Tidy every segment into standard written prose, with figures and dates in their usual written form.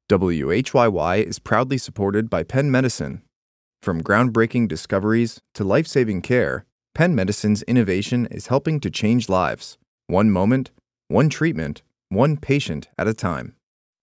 WHYY is proudly supported by Penn Medicine. From groundbreaking discoveries to life-saving care, Penn Medicine's innovation is helping to change lives. One moment, one treatment, one patient at a time.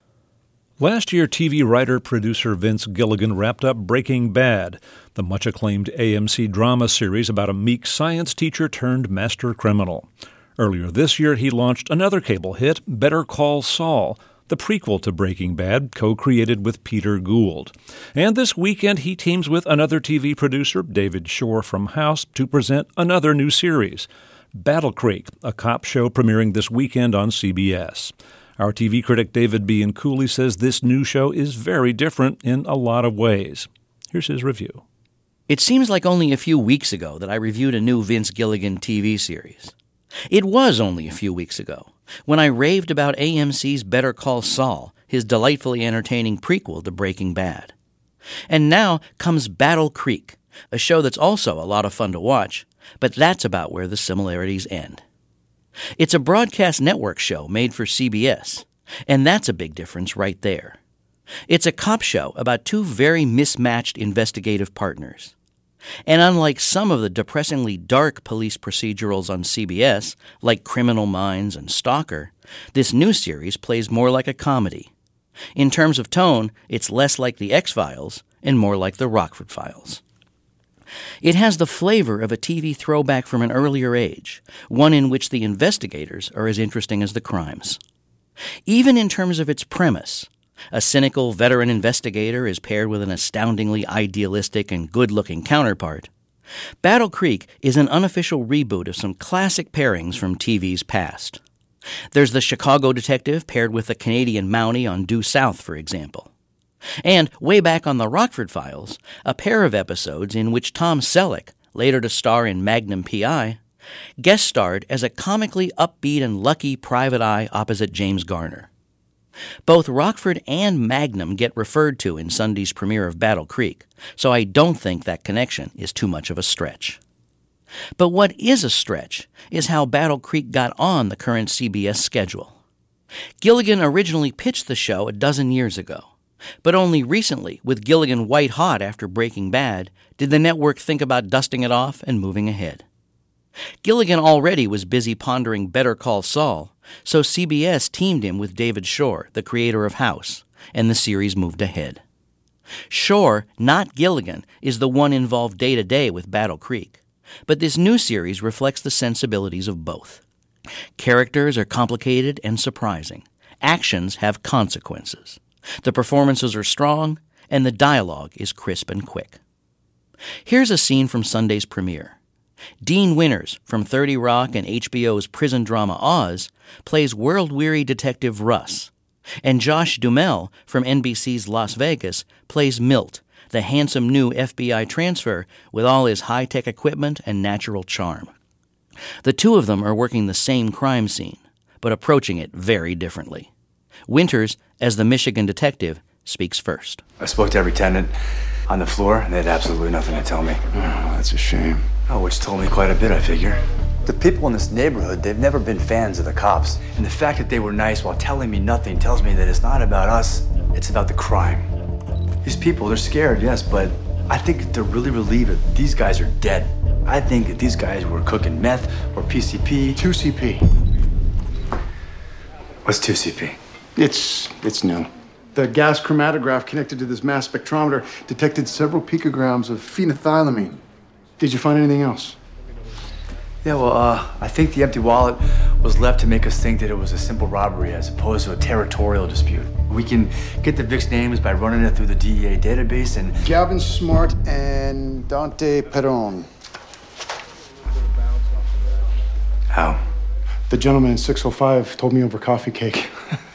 Last year, TV writer-producer Vince Gilligan wrapped up Breaking Bad, the much-acclaimed AMC drama series about a meek science teacher turned master criminal. Earlier this year, he launched another cable hit, Better Call Saul, the prequel to Breaking Bad, co-created with Peter Gould. And this weekend, he teams with another TV producer, David Shore from House, to present another new series, Battle Creek, a cop show premiering this weekend on CBS. Our TV critic David B. Cooley says this new show is very different in a lot of ways. Here's his review. It seems like only a few weeks ago that I reviewed a new Vince Gilligan TV series. It was only a few weeks ago when I raved about AMC's Better Call Saul, his delightfully entertaining prequel to Breaking Bad. And now comes Battle Creek, a show that's also a lot of fun to watch, but that's about where the similarities end. It's a broadcast network show made for CBS, and that's a big difference right there. It's a cop show about two very mismatched investigative partners. And unlike some of the depressingly dark police procedurals on CBS, like Criminal Minds and Stalker, this new series plays more like a comedy. In terms of tone, it's less like The X-Files and more like The Rockford Files. It has the flavor of a TV throwback from an earlier age, one in which the investigators are as interesting as the crimes. Even in terms of its premise, a cynical veteran investigator is paired with an astoundingly idealistic and good-looking counterpart. Battle Creek is an unofficial reboot of some classic pairings from TV's past. There's the Chicago detective paired with the Canadian Mountie on Due South, for example. And way back on the Rockford Files, a pair of episodes in which Tom Selleck, later to star in Magnum P.I., guest starred as a comically upbeat and lucky private eye opposite James Garner. Both Rockford and Magnum get referred to in Sunday's premiere of Battle Creek, so I don't think that connection is too much of a stretch. But what is a stretch is how Battle Creek got on the current CBS schedule. Gilligan originally pitched the show a dozen years ago, but only recently, with Gilligan white hot after Breaking Bad, did the network think about dusting it off and moving ahead. Gilligan already was busy pondering Better Call Saul, so CBS teamed him with David Shore, the creator of House, and the series moved ahead. Shore, not Gilligan, is the one involved day-to-day with Battle Creek, but this new series reflects the sensibilities of both. Characters are complicated and surprising. Actions have consequences. The performances are strong, and the dialogue is crisp and quick. Here's a scene from Sunday's premiere. Dean Winters from 30 Rock and HBO's prison drama Oz plays world-weary detective Russ, and Josh Duhamel from NBC's Las Vegas plays Milt, the handsome new FBI transfer with all his high-tech equipment and natural charm. The two of them are working the same crime scene, but approaching it very differently. Winters, as the Michigan detective, speaks first. I spoke to every tenant on the floor, and they had absolutely nothing to tell me. Oh, that's a shame. Oh, which told me quite a bit, I figure. The people in this neighborhood, they've never been fans of the cops. And the fact that they were nice while telling me nothing tells me that it's not about us, it's about the crime. These people, they're scared, yes, but I think they're really relieved that these guys are dead. I think that these guys were cooking meth or PCP. 2CP. What's 2CP? It's new. The gas chromatograph connected to this mass spectrometer detected several picograms of phenethylamine. Did you find anything else? Yeah, well, I think the empty wallet was left to make us think that it was a simple robbery as opposed to a territorial dispute. We can get the Vic's names by running it through the DEA database and... Gavin Smart and Dante Perron. How? The gentleman in 605 told me over coffee cake.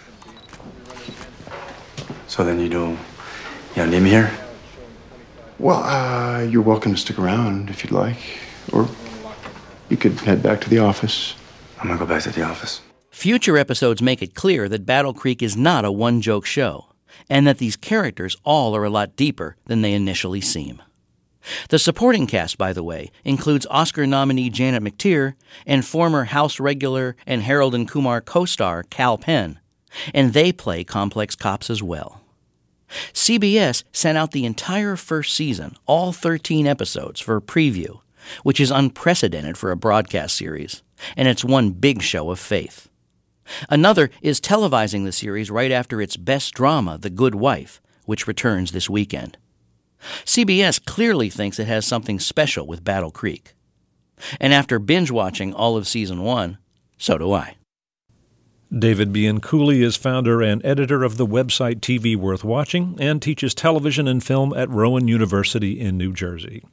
So then you don't need me here? Well, you're welcome to stick around if you'd like. Or you could head back to the office. I'm gonna go back to the office. Future episodes make it clear that Battle Creek is not a one-joke show, and that these characters all are a lot deeper than they initially seem. The supporting cast, by the way, includes Oscar nominee Janet McTeer and former House regular and Harold and Kumar co-star Kal Penn, and they play complex cops as well. CBS sent out the entire first season, all 13 episodes, for a preview, which is unprecedented for a broadcast series, and it's one big show of faith. Another is televising the series right after its best drama, The Good Wife, which returns this weekend. CBS clearly thinks it has something special with Battle Creek. And after binge-watching all of Season 1, so do I. David Bianculli is founder and editor of the website TV Worth Watching and teaches television and film at Rowan University in New Jersey.